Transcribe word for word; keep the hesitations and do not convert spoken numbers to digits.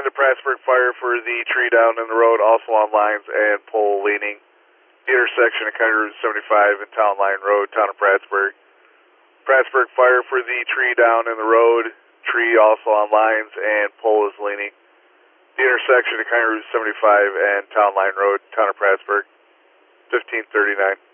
to Prattsburg Fire for the tree down in the road, also on lines and pole leaning. The intersection of County Route seventy-five and Town Line Road, town of Prattsburg. Prattsburg Fire for the tree down in the road, tree also on lines and pole is leaning. The intersection of County Route seventy-five and Town Line Road, town of Prattsburg. fifteen thirty-nine.